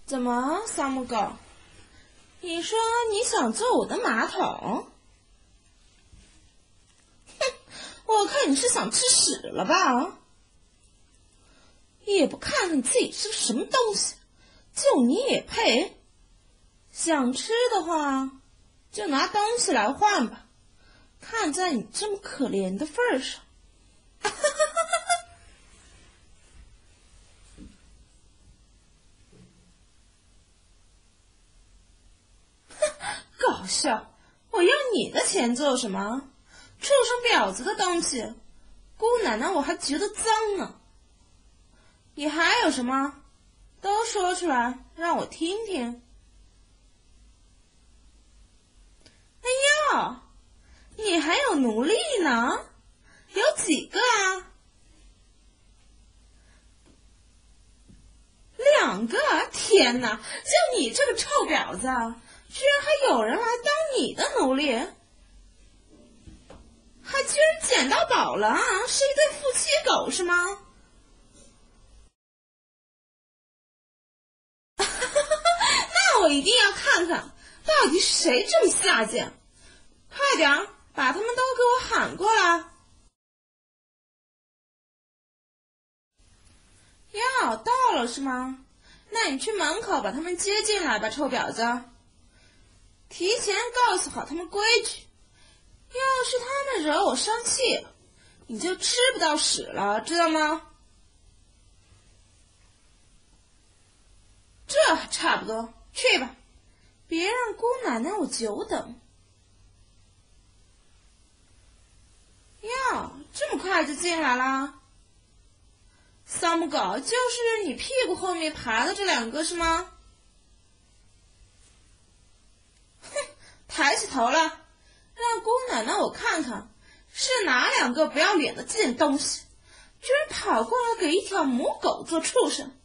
怎么，小母狗？你说你想坐我的马桶？哼，我看你是想吃屎了吧？也不看看你自己是个什么东西，就你也配？想吃的话，就拿东西来换吧。看在你这么可怜的份上，搞笑！我要你的钱做什么？畜生婊子的东西，姑奶奶我还觉得脏呢。你还有什么？都说出来，让我听听。哎呀，你还有奴隶呢？有几个啊？2个！天哪，就你这个臭婊子，居然还有人来当你的奴隶，还居然捡到宝了啊！是一对夫妻狗是吗？那我一定要看看，到底是谁这么下贱！快点儿，把他们都给我喊过来！哟，到了是吗？那你去门口把他们接进来吧，臭婊子！提前告诉好他们规矩，要是他们惹我生气，你就吃不到屎了，知道吗？这还差不多，去吧，别让姑奶奶我久等。哟，这么快就进来啦？丧母狗，就是你屁股后面爬的这2个是吗？哼，抬起头来，让姑奶奶我看看，是哪2个不要脸的贱东西，居然跑过来给一条母狗做畜生！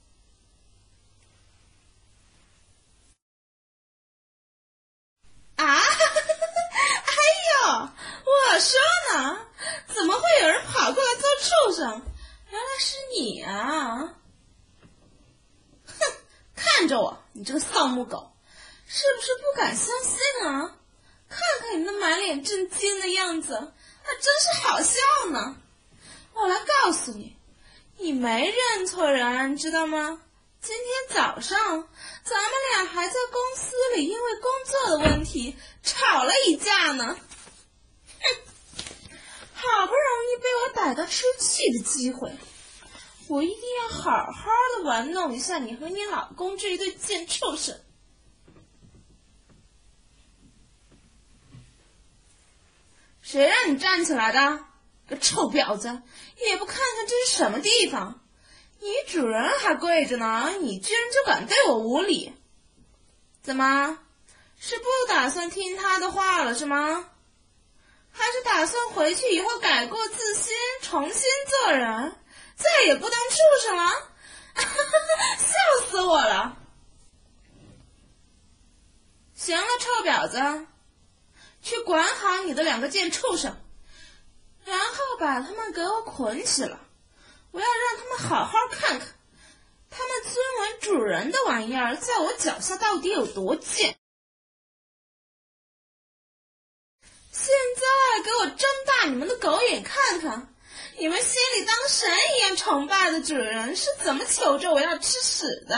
啊！哎呦，我说呢，怎么会有人跑过来做畜生？原来是你啊！哼，看着我，你这个丧母狗，是不是不敢相信啊？看看你那满脸震惊的样子，那真是好笑呢。我来告诉你，你没认错人，知道吗？今天早上，咱们俩还在公司里因为工作的问题吵了一架呢。哼！好不容易被我逮到出气的机会，我一定要好好的玩弄一下你和你老公这一对贱畜生。谁让你站起来的？个臭婊子，也不看看这是什么地方？你主人还跪着呢，你居然就敢对我无礼？怎么，是不打算听他的话了是吗？还是打算回去以后改过自新，重新做人，再也不当畜生了？笑死我了！行了，臭婊子，去管好你的2个贱畜生，然后把他们给我捆起来，我要让他们好好看看，他们尊为主人的玩意儿在我脚下到底有多贱。现在给我睁大你们的狗眼看看，你们心里当神一样崇拜的主人是怎么求着我要吃屎的？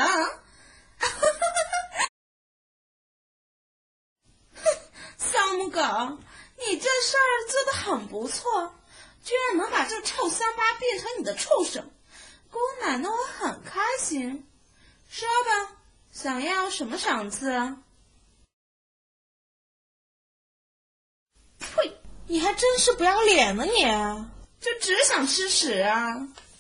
丧母狗，你这事儿做得很不错，居然能把这臭乡巴变成你的畜生，姑奶奶我很开心。说吧，想要什么赏赐啊？呸！你还真是不要脸呢，你就只想吃屎啊！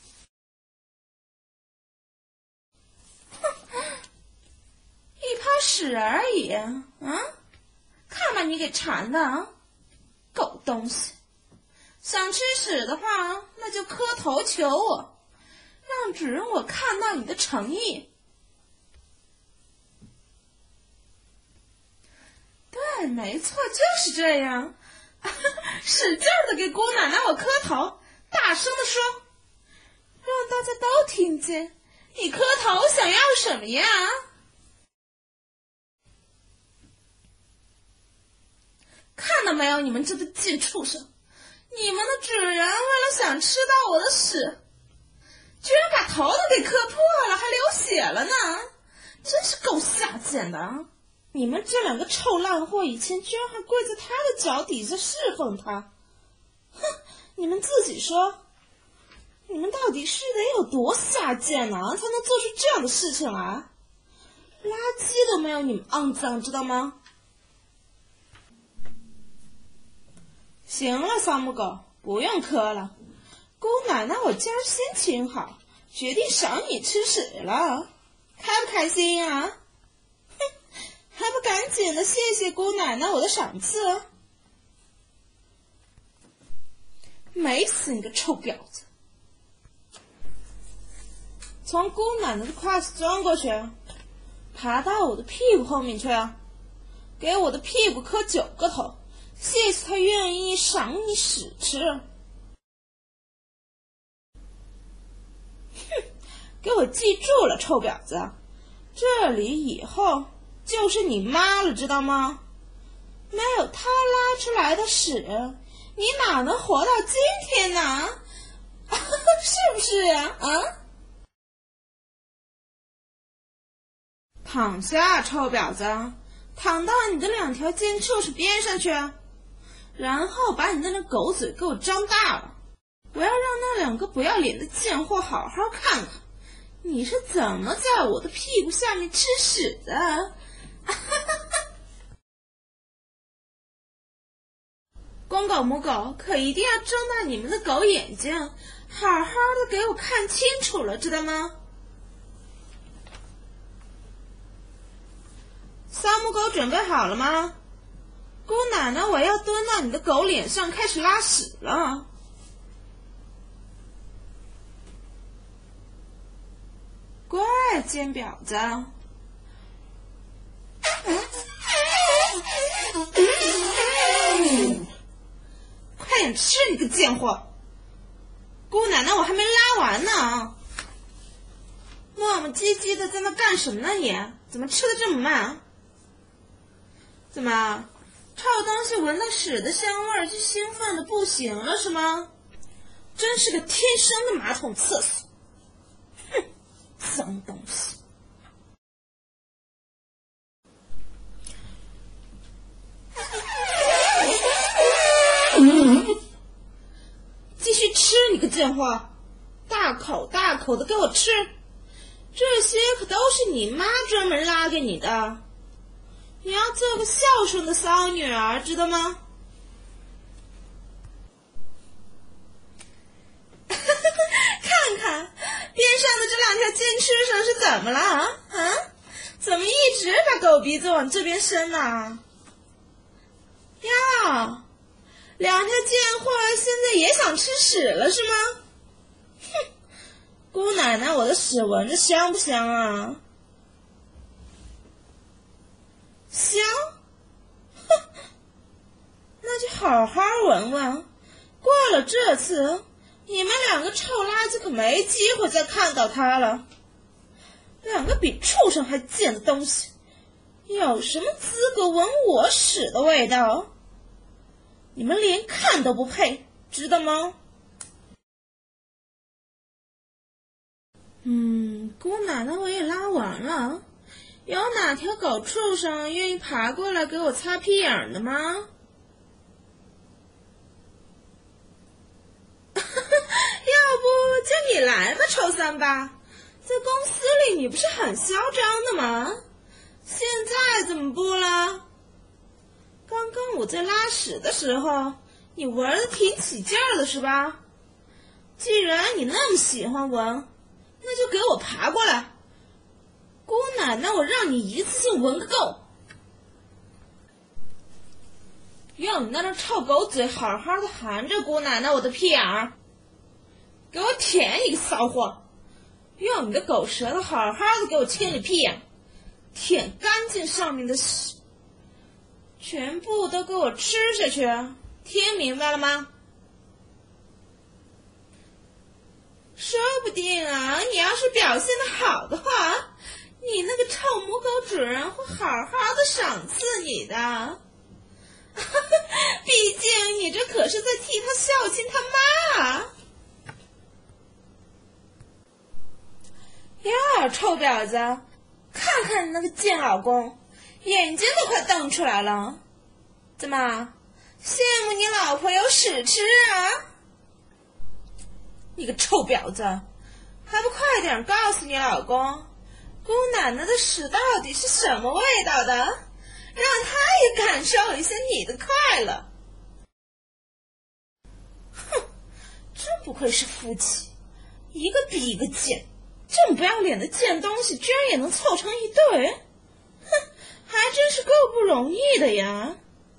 一泡屎而已啊！看把你给馋的啊！狗东西，想吃屎的话，那就磕头求我，让主人我看到你的诚意。对，没错，就是这样。使劲的给姑奶奶我磕头，大声的说，让大家都听见，你磕头想要什么呀？ 看到没有，你们这个贱畜生，你们的主人为了想吃到我的屎，居然把头都给磕破了，还流血了呢，真是够下贱的。你们这两个臭烂货，以前居然还跪在他的脚底下侍奉他，哼，你们自己说，你们到底是得有多下贱呢，才能做出这样的事情来？垃圾都没有你们肮脏，知道吗？行了，丧母狗，不用磕了。姑奶奶，我今儿心情好，决定赏你吃屎了，开不开心啊？哼，还不赶紧的谢谢姑奶奶我的赏赐？美死你个臭婊子！从姑奶奶的胯下钻过去，爬到我的屁股后面去，给我的屁股磕9个头，谢谢他愿意赏你屎吃。哼，给我记住了，臭婊子，这里以后就是你妈了，知道吗？没有她拉出来的屎，你哪能活到今天呢？是不是呀？躺下，臭婊子，躺到你的2条尖触是边上去，然后把你那张狗嘴给我张大了，我要让那2个不要脸的贱货好好看看你是怎么在我的屁股下面吃屎的。公狗母狗可一定要睁大你们的狗眼睛，好好的给我看清楚了，知道吗？丧母狗准备好了吗？姑奶奶，我要蹲到你的狗脸上开始拉屎了。乖，贱婊子。快点吃，你个贱货！姑奶奶，我还没拉完呢。磨磨唧唧的在那干什么呢你？怎么吃的这么慢？怎么，臭东西闻到屎的香味儿就兴奋的不行了是吗？真是个天生的马桶厕所。哼，脏东西。继续吃，你个贱货，大口大口的给我吃，这些可都是你妈专门拉给你的，你要做个孝顺的骚女儿，知道吗？看看边上的这2条尖吃上是怎么了啊？怎么一直把狗鼻子往这边伸呢？呀，2条贱货现在也想吃屎了是吗？哼，姑奶奶，我的屎闻着香不香啊？香？哼，那就好好闻闻，过了这次，你们2个臭垃圾可没机会再看到它了。2个比畜生还贱的东西，有什么资格闻我屎的味道？你们连看都不配，知道吗？姑奶奶，我也拉完了，有哪条狗畜生愿意爬过来给我擦屁眼的吗？要不就你来吧，臭三八，在公司里你不是很嚣张的吗？现在怎么不了？刚刚我在拉屎的时候，你闻得挺起劲儿的是吧？既然你那么喜欢闻，那就给我爬过来。姑奶奶，我让你一次性闻个够。用你那张臭狗嘴好好的含着姑奶奶我的屁眼儿，给我舔一个骚货。用你的狗舌头好好的给我清理屁眼，舔干净上面的屎，全部都给我吃下去，听明白了吗？说不定啊，你要是表现得好的话，你那个臭母狗主人会好好的赏赐你的。 毕竟你这可是在替他孝敬他妈啊！ 呀，臭婊子，看看你那个贱老公，眼睛都快瞪出来了。怎么，羡慕你老婆有屎吃啊？你个臭婊子，还不快点告诉你老公，姑奶奶的屎到底是什么味道的，让他也感受一下你的快乐。哼，真不愧是夫妻，一个比一个贱，这么不要脸的贱东西居然也能凑成一对，哼，还真是够不容易的呀。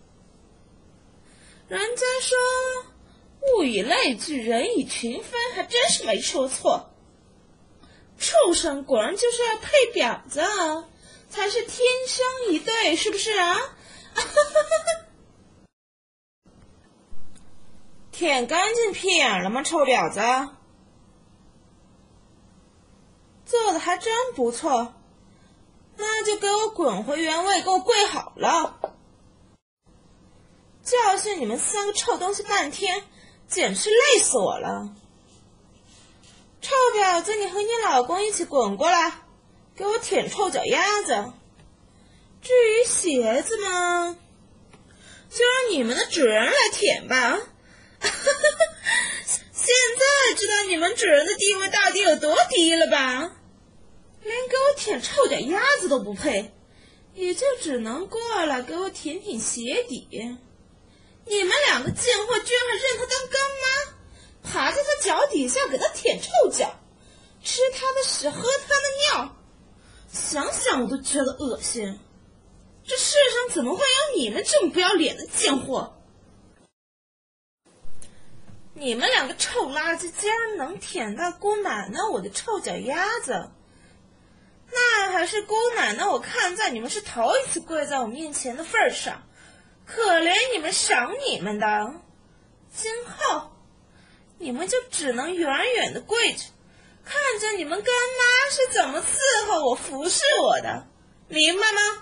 人家说物以类聚，人以群分，还真是没说错。畜生果然就是要配婊子啊，才是天生一对，是不是啊？舔干净屁眼了吗，臭婊子？做的还真不错，那就给我滚回原位，给我跪好了！教训你们三个臭东西半天，简直累死我了！臭婊子，你和你老公一起滚过来，给我舔臭脚丫子。至于鞋子嘛，就让你们的主人来舔吧。现在知道你们主人的地位到底有多低了吧？连给我舔臭脚丫子都不配，也就只能过来给我舔舔鞋底。你们两个贱货居然还认他当干妈，爬在他脚底下给他舔臭脚，吃他的屎喝他的尿，想想我都觉得恶心。这世上怎么会有你们这么不要脸的贱货？你们两个臭垃圾竟然能舔到姑奶奶我的臭脚丫子，那还是姑奶奶我看在你们是头一次跪在我面前的份上，可怜你们赏你们的，今后你们就只能远远的跪着，看着你们干妈是怎么伺候我服侍我的，明白吗？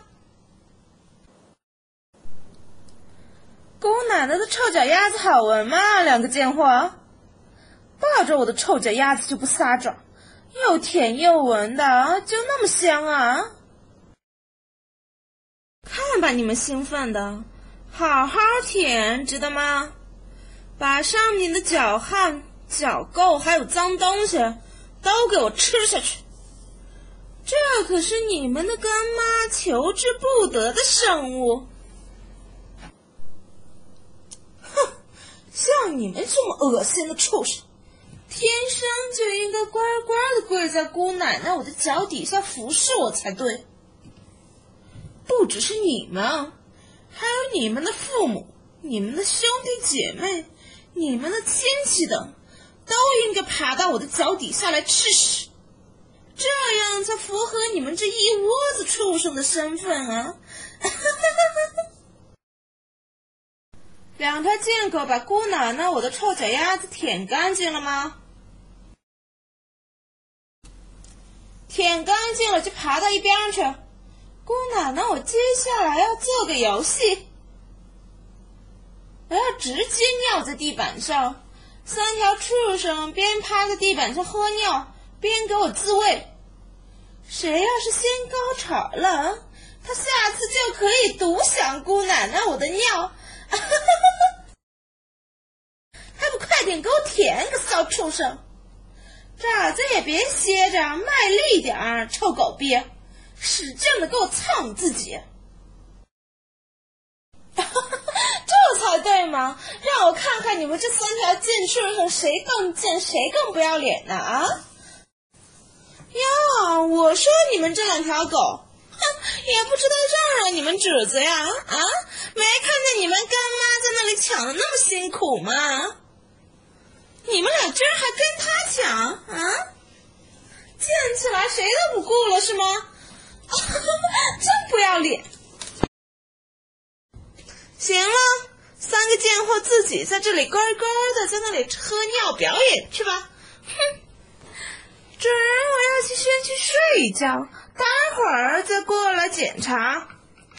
姑奶奶的臭脚丫子好闻吗？两个贱货，抱着我的臭脚丫子就不撒爪，又甜又闻的，就那么香啊！看吧，你们兴奋的，好好舔，知道吗？把上面的脚汗、脚垢还有脏东西都给我吃下去，这可是你们的干妈求之不得的圣物。哼，像你们这么恶心的畜生，天生就应该乖乖的跪在姑奶奶我的脚底下服侍我才对。不只是你们，还有你们的父母、你们的兄弟姐妹、你们的亲戚等，都应该爬到我的脚底下来吃屎，这样才符合你们这一窝子畜生的身份啊！两条贱狗把姑奶奶我的臭脚丫子舔干净了吗？舔干净了就爬到一边去。姑奶奶，我接下来要做个游戏，我要直接尿在地板上，三条畜生边趴在地板上喝尿，边给我自慰。谁要是先高潮了，他下次就可以独享姑奶奶我的尿。还不快点给我舔个骚畜生！爪子也别歇着，卖力点儿，臭狗逼！使劲的给我操你自己！这才对嘛！让我看看你们这三条贱畜生谁更贱，谁更不要脸呢啊！呀，我说你们这两条狗，也不知道让让你们主子呀！啊，没看见你们干妈在那里抢的那么辛苦吗？你们俩居然还跟他抢啊！贱起来谁都不顾了是吗？真不要脸！行了，三个贱货自己在这里乖乖的在那里喝尿表演去吧。哼，主人，我要先去睡一觉，待会儿再过来检查。